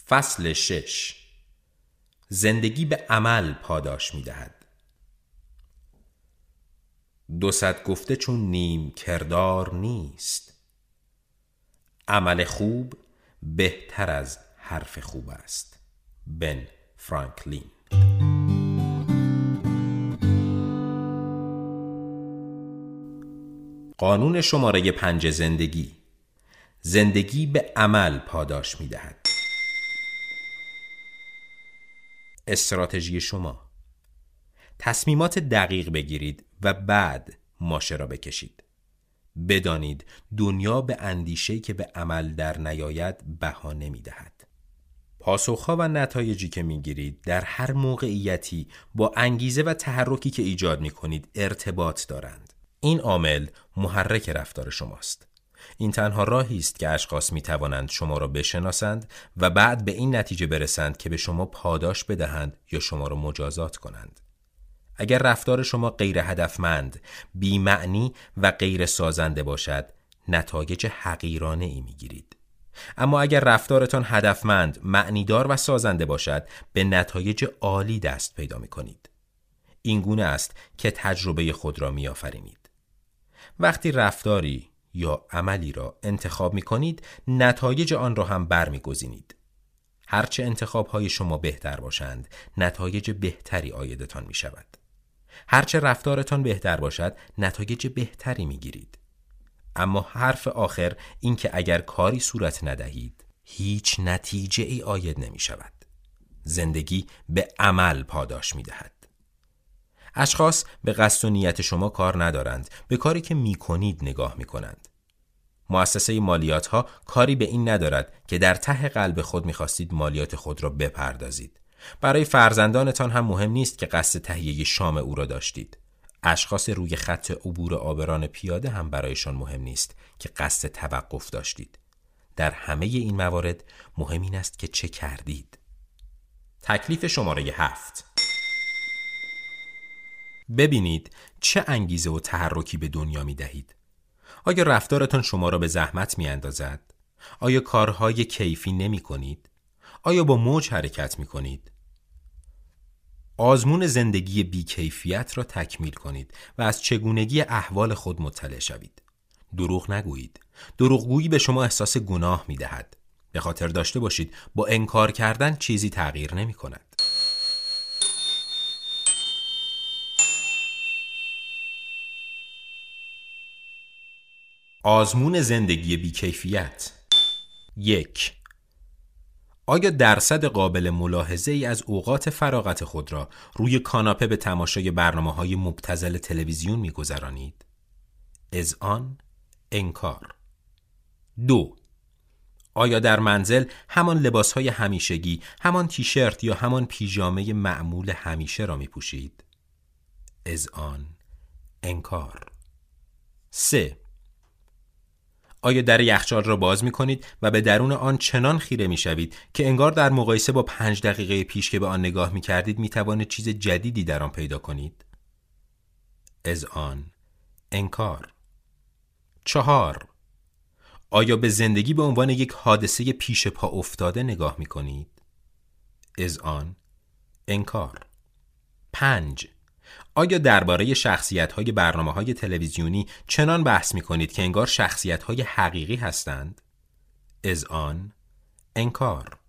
فصل 6. زندگی به عمل پاداش می دهد. 200 گفته چون نیم کردار نیست. عمل خوب بهتر از حرف خوب است. بن فرانکلین. قانون شماره 5 زندگی. زندگی به عمل پاداش می دهد. استراتژی شما: تصمیمات دقیق بگیرید و بعد ماشه را بکشید. بدانید دنیا به اندیشه‌ای که به عمل در نیاید بها نمی‌دهد. پاسخ‌ها و نتایجی که می‌گیرید در هر موقعیتی با انگیزه و تحرکی که ایجاد می‌کنید ارتباط دارند. این عامل محرک رفتار شماست. این تنها راهی است که اشخاص می‌توانند شما را بشناسند و بعد به این نتیجه برسند که به شما پاداش بدهند یا شما را مجازات کنند. اگر رفتار شما غیر هدفمند، بی‌معنی و غیر سازنده باشد، نتایج حقیرانه ای می‌گیرید. اما اگر رفتارتان هدفمند، معنیدار و سازنده باشد، به نتایج عالی دست پیدا می‌کنید. این گونه است که تجربه خود را می‌آفرینید. وقتی رفتاری یا عملی را انتخاب می‌کنید، نتایج آن را هم برمی‌گزینید. هرچه انتخاب‌های شما بهتر باشند، نتایج بهتری عایدتان می‌شود. هرچه رفتارتان بهتر باشد، نتایج بهتری می‌گیرید. اما حرف آخر این که اگر کاری صورت ندهید، هیچ نتیجه ای عاید نمی‌شود. زندگی به عمل پاداش می‌دهد. اشخاص به قصد و نیت شما کار ندارند، به کاری که می‌کنید نگاه می‌کنند. مؤسسه مالیات ها کاری به این ندارد که در ته قلب خود می‌خواستید مالیات خود را بپردازید. برای فرزندانتان هم مهم نیست که قصد تهیه شام او را داشتید. اشخاص روی خط عبور عابران پیاده هم برایشان مهم نیست که قصد توقف داشتید. در همه این موارد مهم این است که چه کردید. تکلیف شماره 7. ببینید چه انگیزه و تحرکی به دنیا می دهید. آیا رفتارتان شما را به زحمت می اندازد؟ آیا کارهای کیفی نمی کنید؟ آیا با موج حرکت می کنید؟ آزمون زندگی بی‌کیفیت را تکمیل کنید و از چگونگی احوال خود مطلع شوید. دروغ نگویید. دروغگویی به شما احساس گناه می دهد. به خاطر داشته باشید با انکار کردن چیزی تغییر نمی کند. آزمون زندگی بی‌کیفیت. 1. آیا درصد قابل ملاحظه ای از اوقات فراغت خود را روی کاناپه به تماشای برنامه‌های مبتذل تلویزیون می‌گذرانید؟ اذعان، انکار. 2. آیا در منزل همان لباس‌های همیشگی، همان تیشرت یا همان پیژامه معمول همیشه را می‌پوشید؟ اذعان، انکار. 3. آیا در یخچال را باز می کنید و به درون آن چنان خیره می شوید که انگار در مقایسه با 5 دقیقه پیش که به آن نگاه می کردید می توانید چیز جدیدی در آن پیدا کنید؟ اذعان، انکار. 4. آیا به زندگی به عنوان یک حادثه پیش پا افتاده نگاه می کنید؟ اذعان، انکار. 5. آیا درباره شخصیت‌های برنامه‌های تلویزیونی چنان بحث می‌کنید که انگار شخصیت‌های حقیقی هستند؟ اذعان، انکار.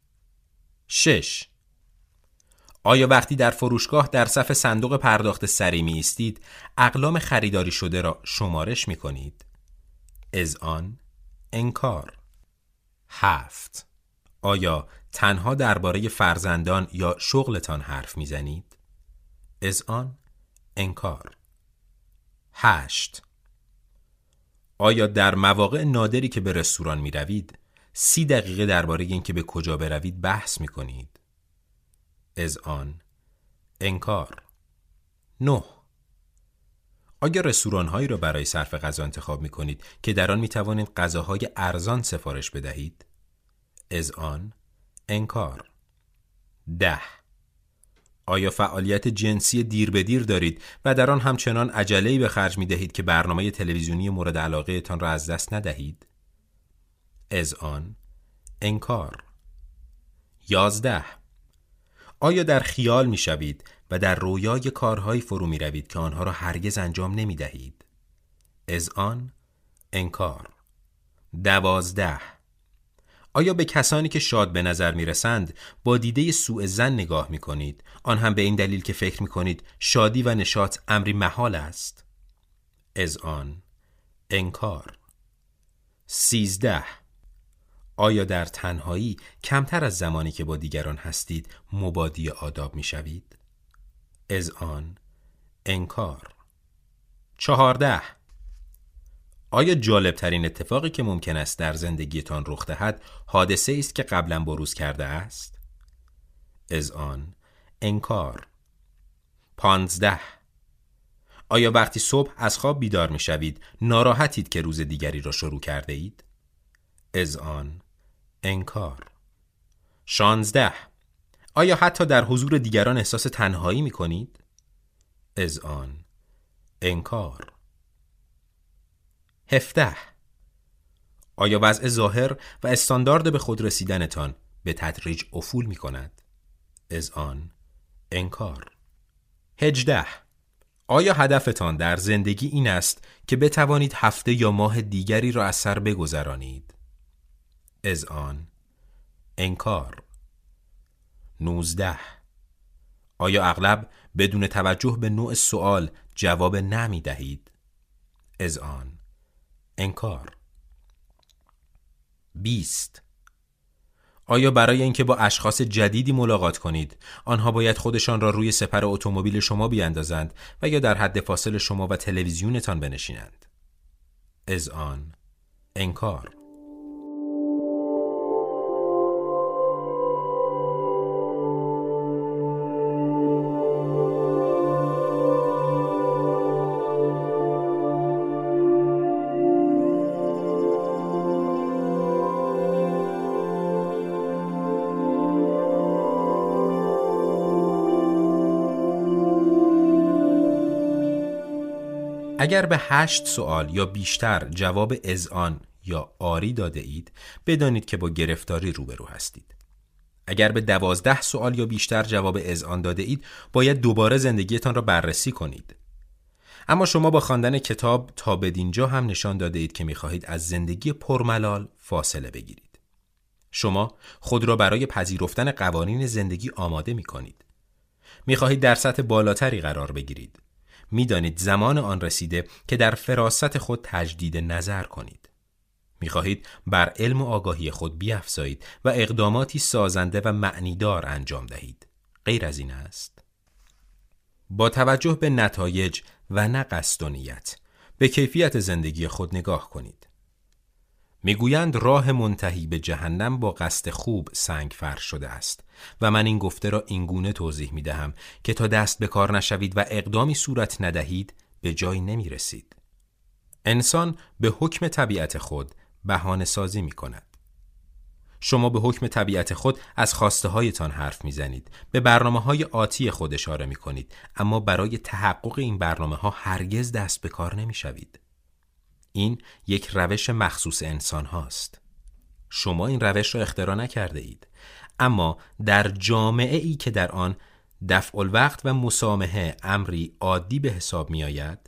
6. آیا وقتی در فروشگاه در صف صندوق پرداخت سریع می‌ایستید، اقلام خریداری شده را شمارش می‌کنید؟ اذعان، انکار. 7. آیا تنها درباره فرزندان یا شغلتان حرف می‌زنید؟ اذعان، انکار. 8. آیا در مواقع نادری که به رستوران می روید 30 دقیقه درباره اینکه به کجا بروید بحث می کنید؟ اذعان، انکار. 9. آیا رستوران‌هایی را برای صرف غذا انتخاب می کنید که در آن می توانید غذاهای ارزان سفارش بدهید؟ اذعان، انکار. 10. آیا فعالیت جنسی دیر به دیر دارید و در آن همچنان عجله‌ای به خرج می دهید که برنامه تلویزیونی مورد علاقه تان را از دست ندهید؟ اذعان، انکار. 11. آیا در خیال می شوید و در رویای کارهایی فرو می روید که آنها را هرگز انجام نمی دهید؟ اذعان، انکار. 12. آیا به کسانی که شاد به نظر می رسند با دیده سوء ظن نگاه می کنید، آن هم به این دلیل که فکر می کنید شادی و نشاط امری محال است؟ اذعان، انکار. 13. آیا در تنهایی کمتر از زمانی که با دیگران هستید مبادی آداب می شوید؟ اذعان، انکار. 14. آیا جالب ترین اتفاقی که ممکن است در زندگیتان رخ دهد حادثه است که قبلا بروز کرده است؟ اذعان، انکار. 15. آیا وقتی صبح از خواب بیدار می شوید ناراحتید که روز دیگری را شروع کرده اید؟ اذعان، انکار. 16. آیا حتی در حضور دیگران احساس تنهایی می کنید؟ اذعان، انکار. 17. آیا وضع ظاهر و استاندارد به خود رسیدنتان به تدریج افول می کند؟ اذعان، انکار. 18. آیا هدفتان در زندگی این است که بتوانید هفته یا ماه دیگری را از سر بگذرانید؟ اذعان، انکار. 19. آیا اغلب بدون توجه به نوع سوال جواب نمی دهید؟ اذعان، انکار. 20. آیا برای اینکه با اشخاص جدیدی ملاقات کنید آنها باید خودشان را روی سپر اتومبیل شما بیاندازند و یا در حد فاصل شما و تلویزیونتان بنشینند؟ اذعان، انکار. اگر به 8 سوال یا بیشتر جواب اذعان یا آری داده اید، بدانید که با گرفتاری روبرو هستید. اگر به 12 سوال یا بیشتر جواب اذعان داده اید، باید دوباره زندگیتان را بررسی کنید. اما شما با خواندن کتاب تا بدینجا هم نشان داده اید که می‌خواهید از زندگی پرملال فاصله بگیرید. شما خود را برای پذیرفتن قوانین زندگی آماده می‌کنید. می‌خواهید در سطح بالاتری قرار بگیرید. می‌دانید زمان آن رسیده که در فراست خود تجدید نظر کنید. می‌خواهید بر علم و آگاهی خود بیفزایید و اقداماتی سازنده و معنیدار انجام دهید. غیر از این است. با توجه به نتایج و نه قصد و نیت، به کیفیت زندگی خود نگاه کنید. میگویند راه منتهی به جهنم با قصد خوب سنگ فرش شده است و من این گفته را اینگونه توضیح میدهم که تا دست به کار نشوید و اقدامی صورت ندهید به جایی نمی رسید. انسان به حکم طبیعت خود بهانه سازی می کند. شما به حکم طبیعت خود از خواسته هایتان حرف می زنید، به برنامه های آتی خود اشاره می کنید، اما برای تحقق این برنامه ها هرگز دست به کار نمی شوید. این یک روش مخصوص انسان هاست. شما این روش را اختراع نکرده اید، اما در جامعه ای که در آن دفع الوقت و مسامحه امری عادی به حساب می آید،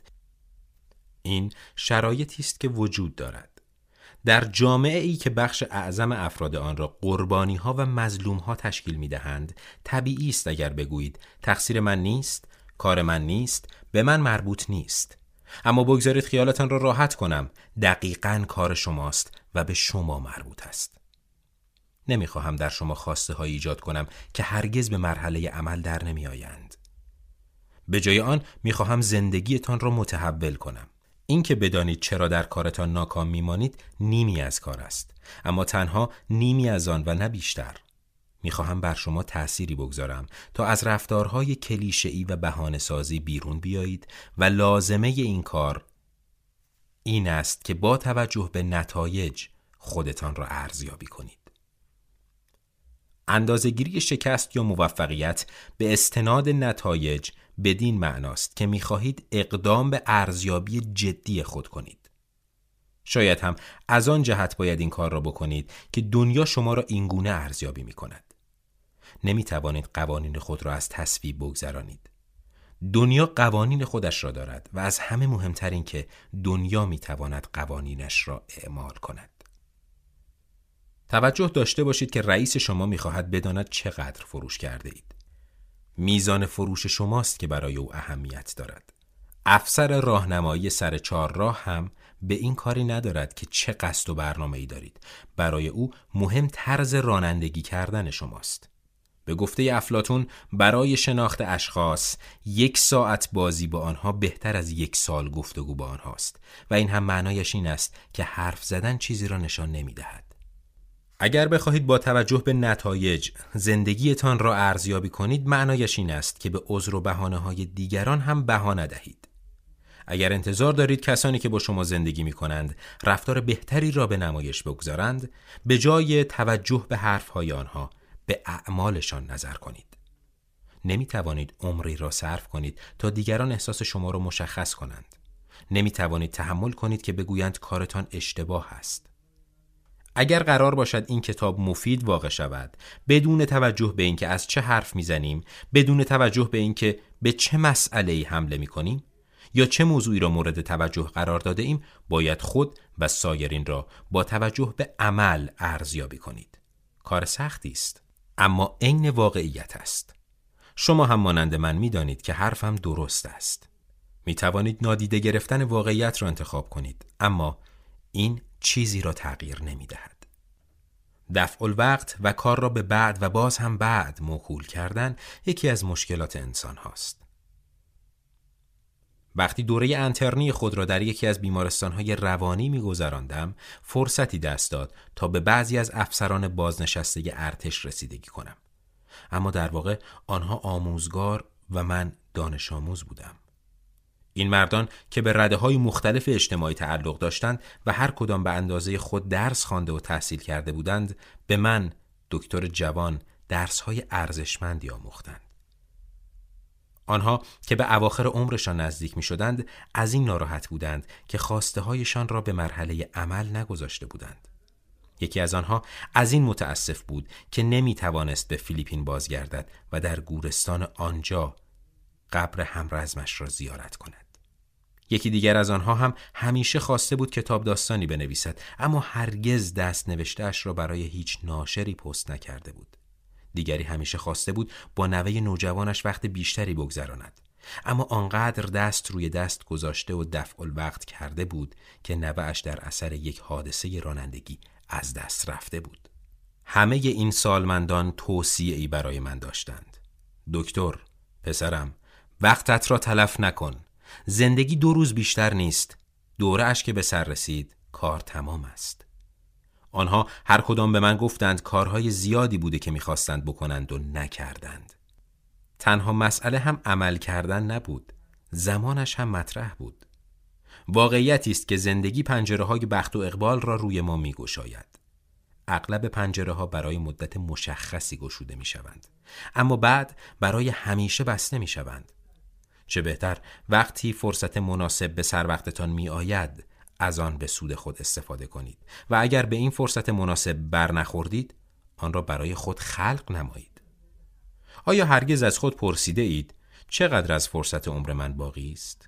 این شرایطی است که وجود دارد. در جامعه ای که بخش اعظم افراد آن را قربانی ها و مظلوم ها تشکیل می دهند، طبیعی است اگر بگویید تقصیر من نیست، کار من نیست، به من مربوط نیست. اما بگذارید خیالتان را راحت کنم، دقیقاً کار شماست و به شما مربوط است. نمیخواهم در شما خواسته های ایجاد کنم که هرگز به مرحله عمل در نمی آیند. به جای آن میخواهم زندگیتان را متحول کنم. این که بدانید چرا در کارتان ناکام میمانید نیمی از کار است، اما تنها نیمی از آن و نه بیشتر. میخواهم بر شما تأثیری بگذارم تا از رفتارهای کلیشه‌ای و بهانه‌سازی بیرون بیایید و لازمه این کار این است که با توجه به نتایج خودتان را ارزیابی کنید. اندازه‌گیری شکست یا موفقیت به استناد نتایج بدین معناست که می‌خواهید اقدام به ارزیابی جدی خود کنید. شاید هم از آن جهت باید این کار را بکنید که دنیا شما را اینگونه ارزیابی می‌کند. نمی توانید قوانین خود را از تصویب بگذرانید. دنیا قوانین خودش را دارد و از همه مهمتر این که دنیا می تواند قوانینش را اعمال کند. توجه داشته باشید که رئیس شما می خواهد بداند چقدر فروش کرده اید. میزان فروش شماست که برای او اهمیت دارد. افسر راهنمایی سر چهارراه هم به این کاری ندارد که چه قصد و برنامه‌ای دارید. برای او مهم طرز رانندگی کردن شماست. به گفته افلاطون برای شناخت اشخاص 1 ساعت بازی با آنها بهتر از 1 سال گفتگو با آنهاست و این هم معنایش این است که حرف زدن چیزی را نشان نمی دهد. اگر بخواهید با توجه به نتایج زندگیتان را ارزیابی کنید، معنایش این است که به عذر و بهانه‌های دیگران هم بها ندهید. اگر انتظار دارید کسانی که با شما زندگی می کنند رفتار بهتری را به نمایش بگذارند، به جای توجه به حرفهای آنها به اعمالشان نظر کنید. نمی توانید عمری را صرف کنید تا دیگران احساس شما را مشخص کنند. نمی توانید تحمل کنید که بگویند کارتان اشتباه است. اگر قرار باشد این کتاب مفید واقع شود، بدون توجه به اینکه از چه حرف میزنیم، بدون توجه به اینکه به چه مسئله‌ای حمله میکنیم یا چه موضوعی را مورد توجه قرار داده ایم، باید خود و سایرین را با توجه به عمل ارزیابی کنید. کار سختی است، اما عین واقعیت است. شما هم مانند من میدانید که حرفم درست است. میتوانید نادیده گرفتن واقعیت را انتخاب کنید، اما این چیزی را تغییر نمیدهد. دفع الوقت و کار را به بعد و باز هم بعد موکول کردن یکی از مشکلات انسان هاست. وقتی دوره انترنی خود را در یکی از بیمارستان‌های روانی می‌گذراندم، فرصتی دست داد تا به بعضی از افسران بازنشسته ارتش رسیدگی کنم. اما در واقع آنها آموزگار و من دانش آموز بودم. این مردان که به رده‌های مختلف اجتماعی تعلق داشتند و هر کدام به اندازه خود درس خوانده و تحصیل کرده بودند، به من، دکتر جوان، درس‌های ارزشمندی آموختند. آنها که به اواخر عمرشان نزدیک می شدند از این ناراحت بودند که خواسته هایشان را به مرحله عمل نگذاشته بودند. یکی از آنها از این متاسف بود که نمی توانست به فیلیپین بازگردد و در گورستان آنجا قبر همرزمش را زیارت کند. یکی دیگر از آنها هم همیشه خواسته بود کتاب داستانی بنویسد، اما هرگز دست نوشته‌اش را برای هیچ ناشری پست نکرده بود. دیگری همیشه خواسته بود با نوه نوجوانش وقت بیشتری بگذراند، اما آنقدر دست روی دست گذاشته و دفع الوقت کرده بود که نوه‌اش در اثر یک حادثه رانندگی از دست رفته بود. همه این سالمندان توصیه‌ای برای من داشتند: دکتر، پسرم، وقتت را تلف نکن. زندگی 2 روز بیشتر نیست. دوره‌اش که به سر رسید، کار تمام است. آنها هر کدام به من گفتند کارهای زیادی بوده که می‌خواستند بکنند و نکردند. تنها مسئله هم عمل کردن نبود، زمانش هم مطرح بود. واقعیتی است که زندگی پنجره‌های بخت و اقبال را روی ما می‌گشاید. اغلب پنجره‌ها برای مدت مشخصی گشوده می‌شوند، اما بعد برای همیشه بسته می‌شوند. چه بهتر وقتی فرصت مناسب به سر وقتتان می‌آید از آن به سود خود استفاده کنید و اگر به این فرصت مناسب برنخوردید آن را برای خود خلق نمایید. آیا هرگز از خود پرسیده اید چقدر از فرصت عمر من باقی است؟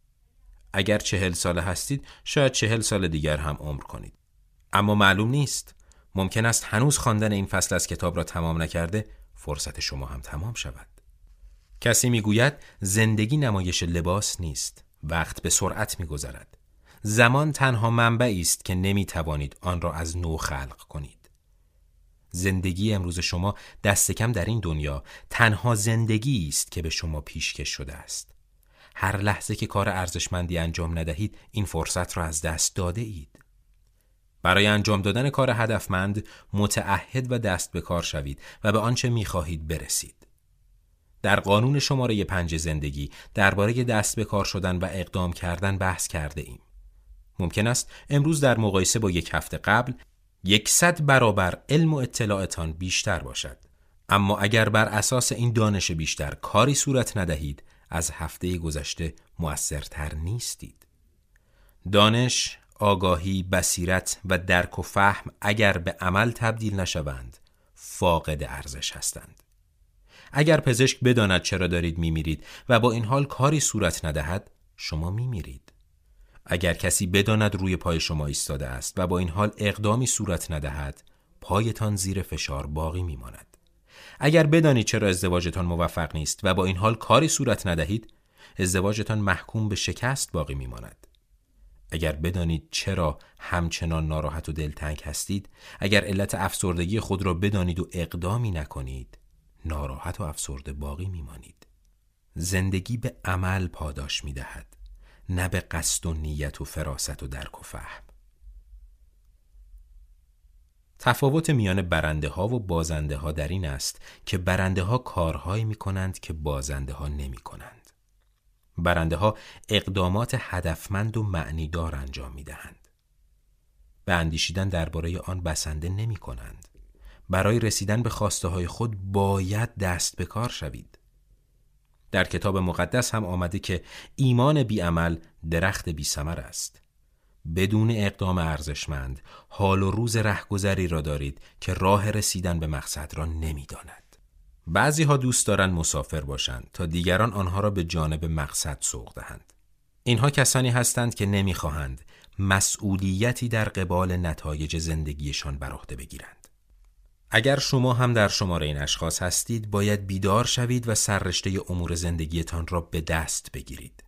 اگر 40 ساله هستید شاید 40 سال دیگر هم عمر کنید، اما معلوم نیست. ممکن است هنوز خواندن این فصل از کتاب را تمام نکرده فرصت شما هم تمام شود. کسی میگوید زندگی نمایش لباس نیست، وقت به سرعت میگذرد. زمان تنها منبعی است که نمیتوانید آن را از نو خلق کنید. زندگی امروز شما دست کم در این دنیا تنها زندگی است که به شما پیشکش شده است. هر لحظه که کار ارزشمندی انجام ندهید این فرصت را از دست داده اید. برای انجام دادن کار هدفمند متعهد و دست به کار شوید و به آنچه میخواهید برسید. در قانون شماره 5 زندگی درباره دست به کار شدن و اقدام کردن بحث کرده ایم. ممکن است امروز در مقایسه با 1 هفته قبل 100 برابر علم و اطلاعتان بیشتر باشد، اما اگر بر اساس این دانش بیشتر کاری صورت ندهید از هفته گذشته مؤثرتر نیستید. دانش، آگاهی، بصیرت و درک و فهم اگر به عمل تبدیل نشوند فاقد ارزش هستند. اگر پزشک بداند چرا دارید میمیرید و با این حال کاری صورت ندهد، شما میمیرید. اگر کسی بداند روی پای شما ایستاده است و با این حال اقدامی صورت ندهد، پایتان زیر فشار باقی میماند. اگر بدانید چرا ازدواجتان موفق نیست و با این حال کاری صورت ندهید، ازدواجتان محکوم به شکست باقی میماند. اگر بدانید چرا همچنان ناراحت و دلتنگ هستید، اگر علت افسردگی خود را بدانید و اقدامی نکنید، ناراحت و افسرده باقی میمانید. زندگی به عمل پاداش میدهد، نه به قصد و نیت و فراست و درک و فهم. تفاوت میان برنده ها و بازنده ها در این است که برنده ها کارهایی می کنند که بازنده ها نمی کنند. برنده ها اقدامات هدفمند و معنیدار انجام می دهند. به اندیشیدن درباره آن بسنده نمی کنند. برای رسیدن به خواسته های خود باید دست به کار شوید. در کتاب مقدس هم آمده که ایمان بی عمل درخت بی ثمر است. بدون اقدام ارزشمند حال و روز رهگذری را دارید که راه رسیدن به مقصد را نمی‌داند. بعضی ها دوست دارند مسافر باشند تا دیگران آنها را به جانب مقصد سوق دهند. اینها کسانی هستند که نمی‌خواهند مسئولیتی در قبال نتایج زندگیشان بر عهده بگیرند. اگر شما هم در شمار این اشخاص هستید، باید بیدار شوید و سررشته امور زندگیتان را به دست بگیرید.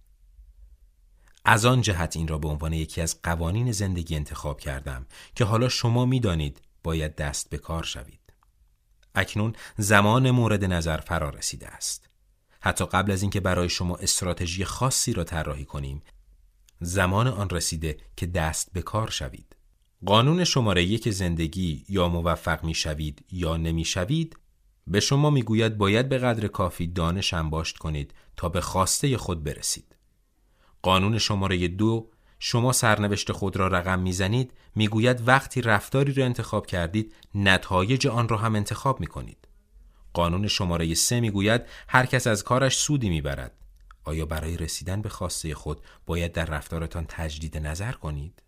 از آن جهت این را به عنوان یکی از قوانین زندگی انتخاب کردم که حالا شما می‌دانید باید دست به کار شوید. اکنون زمان مورد نظر فرا رسیده است. حتی قبل از اینکه برای شما استراتژی خاصی را طراحی کنیم، زمان آن رسیده که دست به کار شوید. قانون شماره 1 زندگی یا موفق می‌شوید یا نمی‌شوید به شما می‌گوید باید به قدر کافی دانش انباشت کنید تا به خواسته خود برسید. قانون شماره 2 شما سرنوشت خود را رقم میزنید میگوید وقتی رفتاری را انتخاب کردید نتایج آن را هم انتخاب میکنید. قانون شماره 3 میگوید هر کس از کارش سودی میبرد. آیا برای رسیدن به خواسته خود باید در رفتارتان تجدید نظر کنید؟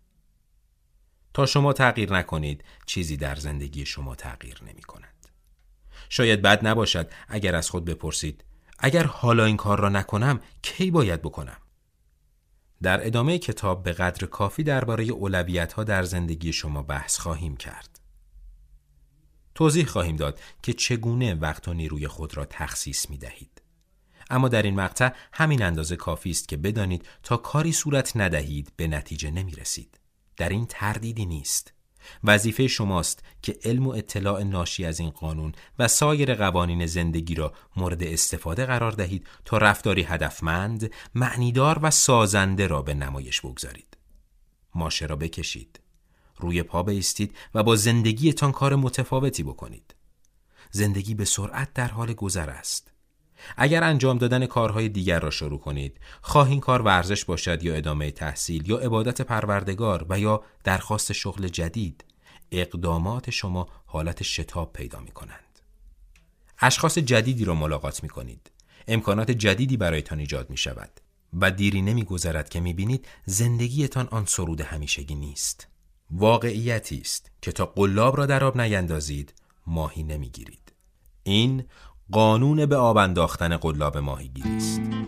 تا شما تغییر نکنید چیزی در زندگی شما تغییر نمی کند. شاید بد نباشد اگر از خود بپرسید اگر حالا این کار را نکنم کی باید بکنم؟ در ادامه کتاب به قدر کافی درباره اولویت‌ها در زندگی شما بحث خواهیم کرد. توضیح خواهیم داد که چگونه وقت و نیروی خود را تخصیص می‌دهید. اما در این مقطع همین اندازه کافی است که بدانید تا کاری صورت ندهید به نتیجه نمی‌رسید. در این تردیدی نیست. وظیفه شماست که علم و اطلاع ناشی از این قانون و سایر قوانین زندگی را مورد استفاده قرار دهید تا رفتاری هدفمند، معنیدار و سازنده را به نمایش بگذارید. ماشه را بکشید، روی پا بایستید و با زندگیتان کار متفاوتی بکنید. زندگی به سرعت در حال گذر است. اگر انجام دادن کارهای دیگر را شروع کنید، خواه این کار ورزش باشد یا ادامه تحصیل یا عبادت پروردگار و یا درخواست شغل جدید، اقدامات شما حالت شتاب پیدا می کنند. اشخاص جدیدی را ملاقات می کنید. امکانات جدیدی برایتان ایجاد می شود و دیری نمی گذرد که می بینید زندگیتان آن سرود همیشگی نیست. واقعیتی است که تا قلاب را در آب نیندازید ماهی نمی گیرید. این قانون به آب انداختن قلاب ماهیگیری است.